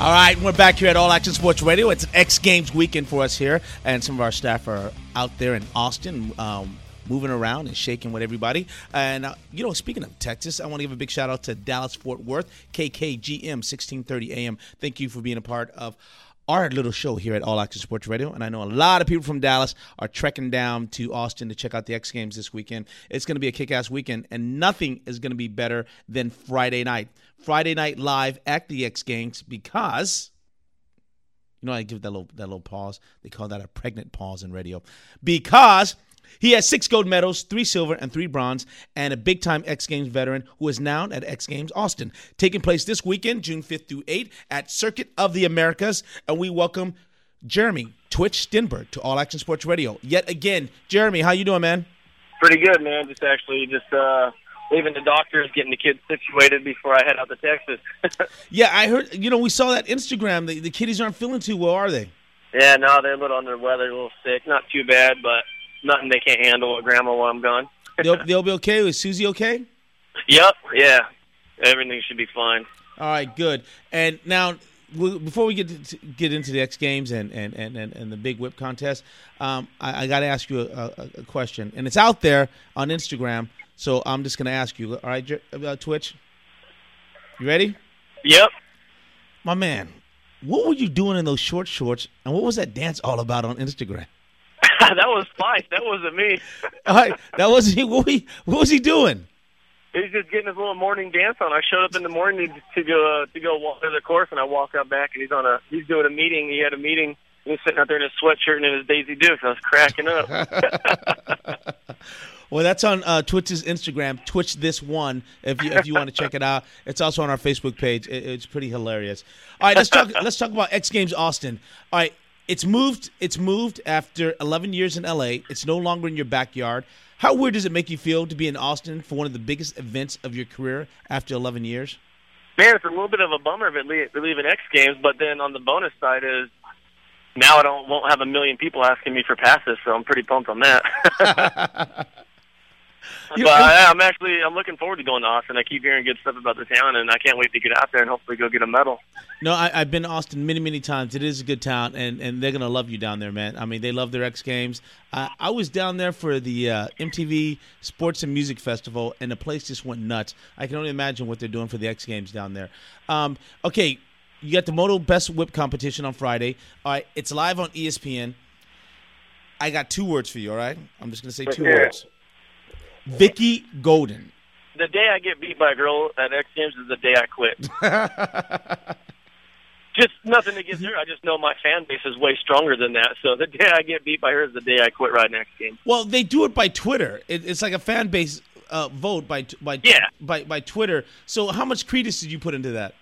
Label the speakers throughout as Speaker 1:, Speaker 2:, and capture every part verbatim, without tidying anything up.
Speaker 1: All right, we're back here at All Action Sports Radio. It's an X Games weekend for us here, and some of our staff are out there in Austin, um, moving around and shaking with everybody. And, uh, you know, speaking of Texas, I want to give a big shout-out to Dallas-Fort Worth, K K G M, sixteen thirty A M. Thank you for being a part of our little show here at All Action Sports Radio. And I know a lot of people from Dallas are trekking down to Austin to check out the X Games this weekend. It's going to be a kick-ass weekend, and nothing is going to be better than Friday night. Friday night live at the X Games, because, you know, I give that little that little pause. They call that a pregnant pause in radio. Because he has six gold medals, three silver, and three bronze, and a big-time X Games veteran who is now at X Games Austin, taking place this weekend, June fifth through eighth, at Circuit of the Americas. And we welcome Jeremy Twitch Stenberg to All Action Sports Radio. Yet again, Jeremy, how you doing, man?
Speaker 2: Pretty good, man. Just actually just uh, leaving the doctors, getting the kids situated before I head out to Texas.
Speaker 1: Yeah, I heard, you know, we saw that Instagram. The, the kiddies aren't feeling too well, are they?
Speaker 2: Yeah, no, they're a little under the weather, a little sick. Not too bad, but nothing they can't handle with Grandma while I'm gone.
Speaker 1: they'll, they'll be okay? Is Susie okay?
Speaker 2: Yep, yeah. Everything should be fine.
Speaker 1: All right, good. And now, before we get to, get into the X Games and, and, and, and the big whip contest, um, I, I got to ask you a, a, a question. And it's out there on Instagram, so I'm just going to ask you. All right, uh, Twitch? You ready?
Speaker 2: Yep.
Speaker 1: My man, what were you doing in those short shorts, and what was that dance all about on Instagram?
Speaker 2: That was Spice. That wasn't me.
Speaker 1: All right, that wasn't he. What, he. what was he doing?
Speaker 2: He's just getting his little morning dance on. I showed up in the morning to go uh, to go walk to the course, and I walk out back, and he's on a he's doing a meeting. He had a meeting. He was sitting out there in his sweatshirt and in his Daisy Dukes. I was cracking up.
Speaker 1: Well, that's on uh, Twitch's Instagram, Twitch This One, if you if you want to check it out. It's also on our Facebook page. It, it's pretty hilarious. All right, let's talk. let's talk about X Games Austin. All right, it's moved. It's moved after eleven years in L A. It's no longer in your backyard. How weird does it make you feel to be in Austin for one of the biggest events of your career after eleven years?
Speaker 2: Man, it's a little bit of a bummer of it leaving X Games, but then on the bonus side is now I don't won't have a million people asking me for passes, so I'm pretty pumped on that. But I, I'm actually I'm looking forward to going to Austin. I keep hearing good stuff about the town, and I can't wait to get out there and hopefully go get a medal.
Speaker 1: No, I, I've been to Austin many, many times. It is a good town, and, and they're going to love you down there, man. I mean, they love their X Games. Uh, I was down there for the uh, M T V Sports and Music Festival, and the place just went nuts. I can only imagine what they're doing for the X Games down there. Um, okay, you got the Moto Best Whip competition on Friday. All right, it's live on E S P N. I got two words for you, all right? I'm just going to say two
Speaker 2: yeah.
Speaker 1: words. Vicky Golden.
Speaker 2: The day I get beat by a girl at X Games is the day I quit. Just nothing against her. I just know my fan base is way stronger than that. So the day I get beat by her is the day I quit riding X Games.
Speaker 1: Well, they do it by Twitter. It, it's like a fan base uh, vote by by,
Speaker 2: yeah.
Speaker 1: by by Twitter. So how much credence did you put into that?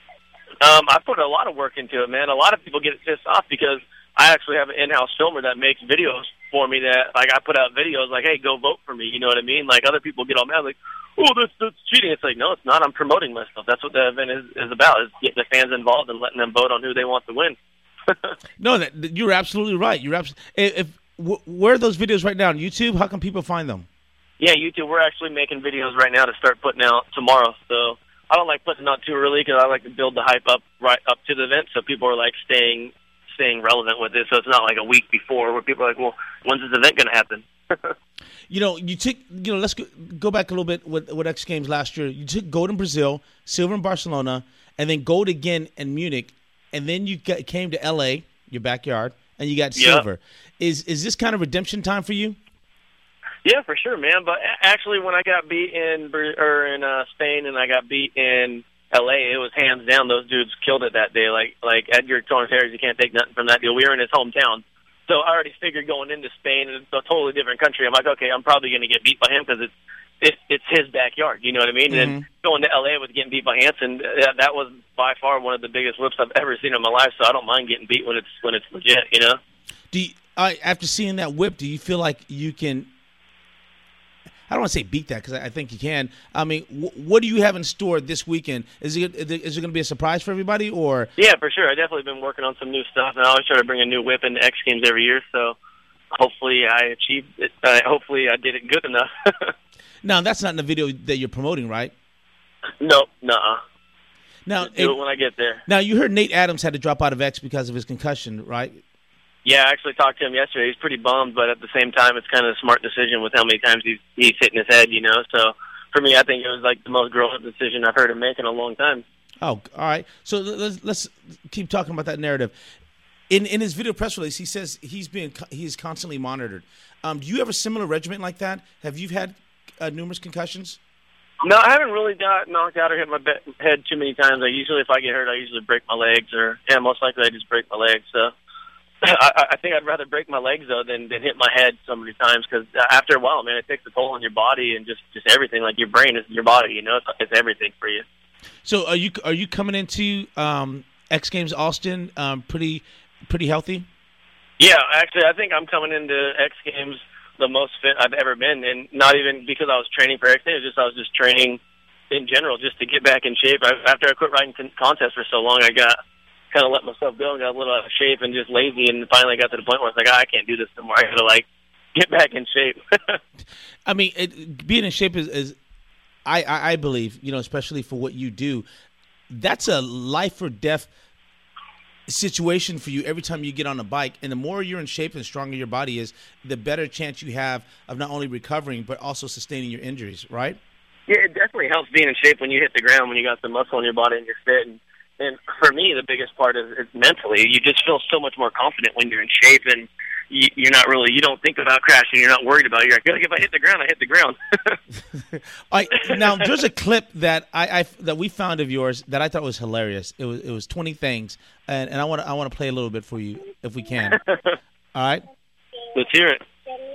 Speaker 2: Um, I put a lot of work into it, man. A lot of people get pissed off because I actually have an in-house filmer that makes videos for me that, like, I put out videos like, hey, go vote for me, you know what I mean? Like, other people get all mad, like, oh, that's, that's cheating. It's like, no, it's not. I'm promoting myself. That's what the event is, is about, is getting the fans involved and letting them vote on who they want to win.
Speaker 1: No, that, you're absolutely right. You're abs- if, if where are those videos right now on YouTube? How can people find them?
Speaker 2: Yeah, YouTube. We're actually making videos right now to start putting out tomorrow. So I don't like putting out too early because I like to build the hype up right up to the event so people are, like, staying – staying relevant with it, so it's not like a week before where people are like, well, when's this event going to happen?
Speaker 1: You know, you took, you know, let's go, go back a little bit with, with X Games last year. You took gold in Brazil, silver in Barcelona, and then gold again in Munich, and then you got, came to L A, your backyard, and you got silver. Yep. Is is this kind of redemption time for you?
Speaker 2: Yeah, for sure, man. But actually, when I got beat in or in uh, Spain and I got beat in L A, it was hands down. Those dudes killed it that day. Like like Edgar Torres, you can't take nothing from that deal. We were in his hometown. So I already figured going into Spain, and it's a totally different country. I'm like, okay, I'm probably going to get beat by him because it's, it's it's his backyard. You know what I mean? Mm-hmm. And then going to L A with getting beat by Hansen, that, that was by far one of the biggest whips I've ever seen in my life. So I don't mind getting beat when it's when it's legit. You know?
Speaker 1: Do you, uh, after seeing that whip, do you feel like you can? I don't want to say beat that because I think you can. I mean, wh- what do you have in store this weekend? Is it is it going to be a surprise for everybody, or?
Speaker 2: Yeah, for sure. I definitely been working on some new stuff, and I always try to bring a new whip into X Games every year. So hopefully, I achieved it. Uh, hopefully, I did it good enough.
Speaker 1: Now, that's not in the video that you're promoting, right?
Speaker 2: No, nuh-uh.
Speaker 1: Now,
Speaker 2: Just do it when I get there.
Speaker 1: Now, you heard Nate Adams had to drop out of X because of his concussion, right?
Speaker 2: Yeah, I actually talked to him yesterday. He's pretty bummed, but at the same time, it's kind of a smart decision with how many times he's he's hitting his head, you know. So for me, I think it was like the most grown-up decision I've heard him make in a long time.
Speaker 1: Oh, all right. So let's let's keep talking about that narrative. In in his video press release, he says he's being he's constantly monitored. Um, do you have a similar regimen like that? Have you had uh, numerous concussions?
Speaker 2: No, I haven't really got knocked out or hit my be- head too many times. I usually, if I get hurt, I usually break my legs, or yeah, most likely I just break my legs. So I, I think I'd rather break my legs though than, than hit my head so many times, because after a while, man, it takes a toll on your body and just, just everything. Like your brain is your body, you know, it's, it's everything for you.
Speaker 1: So are you are you coming into um, X Games Austin um, pretty pretty healthy?
Speaker 2: Yeah, actually, I think I'm coming into X Games the most fit I've ever been, and not even because I was training for X Games, just I was just training in general just to get back in shape. I, after I quit riding contests for so long, I got kind of let myself go and got a little out of shape and just lazy, and finally got to the point where I was like, oh, I can't do this anymore. I got to like get back in shape.
Speaker 1: I mean, it, being in shape is, is I, I I believe, you know, especially for what you do, that's a life or death situation for you every time you get on a bike. And the more you're in shape and the stronger your body is, the better chance you have of not only recovering but also sustaining your injuries, right?
Speaker 2: Yeah, it definitely helps being in shape when you hit the ground, when you got some muscle in your body and you're fit. And, and for me, the biggest part is, is mentally. You just feel so much more confident when you're in shape, and you, you're not really, you don't think about crashing. You're not worried about it. You're like, if I hit the ground, I hit the ground.
Speaker 1: All right, now, there's a clip that I, I that we found of yours that I thought was hilarious. It was it was twenty things, and, and I want to I want to play a little bit for you if we can. All right,
Speaker 2: let's hear it.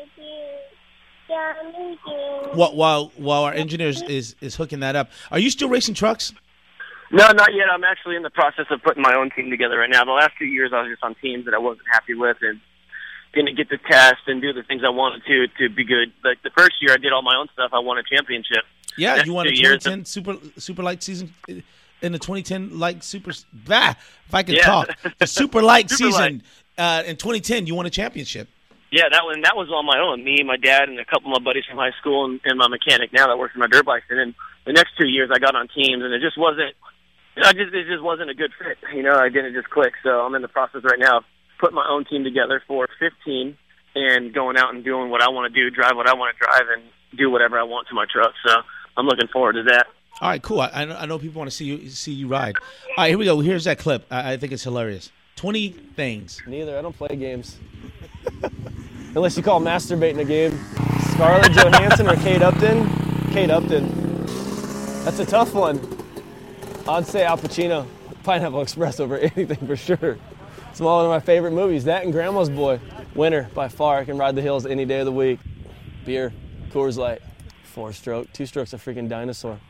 Speaker 1: While while while our engineers is is hooking that up, are you still racing trucks?
Speaker 2: No, not yet. I'm actually in the process of putting my own team together right now. The last two years, I was just on teams that I wasn't happy with, and didn't get to test and do the things I wanted to to be good. Like the first year, I did all my own stuff. I won a championship.
Speaker 1: Yeah,
Speaker 2: Next
Speaker 1: you won a twenty
Speaker 2: years,
Speaker 1: ten super super light season in the twenty ten light super. Bah, if I can
Speaker 2: Yeah.
Speaker 1: talk, the super light
Speaker 2: Super
Speaker 1: season uh, in twenty ten, you won a championship.
Speaker 2: Yeah, that one that was on my own. Me, my dad, and a couple of my buddies from high school, and, and my mechanic now that works for my dirt bikes. And then the next two years, I got on teams, and it just wasn't. I just it just wasn't a good fit. You know, I didn't just click. So I'm in the process right now of putting my own team together for fifteen, and going out and doing what I want to do, drive what I want to drive, and do whatever I want to my truck. So I'm looking forward to that.
Speaker 1: All right, cool. I, I know I know people want to see you see you ride. All right, here we go. Here's that clip. I, I think it's hilarious. twenty things.
Speaker 3: Neither. I don't play games. Unless you call masturbating a game. Scarlett Johansson or Kate Upton? Kate Upton. That's a tough one. I'd say Al Pacino. Pineapple Express over anything for sure. It's one of my favorite movies. That and Grandma's Boy. Winner by far. I can ride the hills any day of the week. Beer. Coors Light. Four stroke. Two strokes a freaking dinosaur.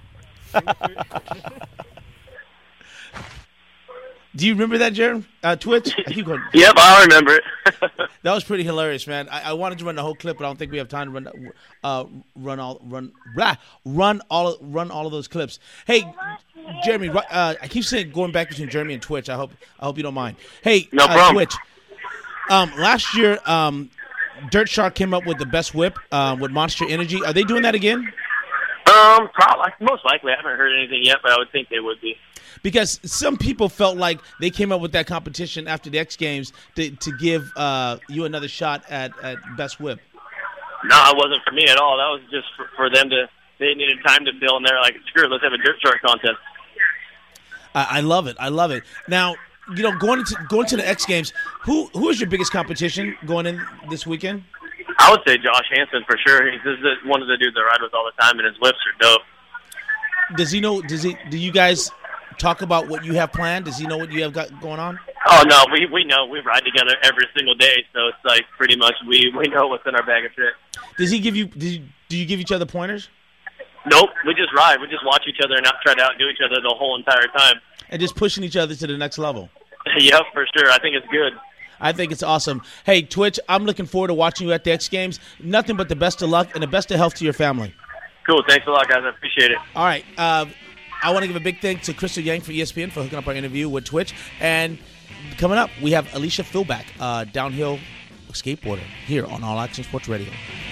Speaker 1: Do you remember that, Jared? Uh, Twitch? I keep going.
Speaker 2: Yep, I remember it.
Speaker 1: That was pretty hilarious, man. I, I wanted to run the whole clip, but I don't think we have time to run uh, run all run blah, run all run all of those clips. Hey, Jeremy, uh, I keep saying going back between Jeremy and Twitch. I hope I hope you don't mind. Hey,
Speaker 2: No
Speaker 1: uh,
Speaker 2: problem.
Speaker 1: Twitch. Um, last year, um, Dirt Shark came up with the best whip uh, with Monster Energy. Are they doing that again?
Speaker 2: Um, probably most likely. I haven't heard anything yet, but I would think they would be.
Speaker 1: Because some people felt like they came up with that competition after the X Games to, to give uh, you another shot at, at best whip.
Speaker 2: No, it wasn't for me at all. That was just for, for them to. They needed time to fill, and they're like, "Screw it, let's have a dirt shark contest."
Speaker 1: I, I love it. I love it. Now, you know, going into going to the X Games, who who is your biggest competition going in this weekend?
Speaker 2: I would say Josh Hansen for sure. He's this is one of the dudes I ride with all the time, and his whips are dope.
Speaker 1: Does he know? Does he? Do you guys talk about what you have planned? Does he know what you have got going on?
Speaker 2: Oh no, we we know we ride together every single day, so it's like pretty much we, we know what's in our bag of tricks.
Speaker 1: Does he give you? Do you, do you give each other pointers?
Speaker 2: Nope, we just ride. We just watch each other and not try to outdo each other the whole entire time.
Speaker 1: And just pushing each other to the next level.
Speaker 2: Yep, for sure. I think it's good.
Speaker 1: I think it's awesome. Hey, Twitch, I'm looking forward to watching you at the X Games. Nothing but the best of luck and the best of health to your family.
Speaker 2: Cool. Thanks a lot, guys. I appreciate it.
Speaker 1: All right. Uh, I want to give a big thanks to Crystal Yang for E S P N for hooking up our interview with Twitch. And coming up, we have Alicia Philback, uh, downhill skateboarder, here on All Action Sports Radio.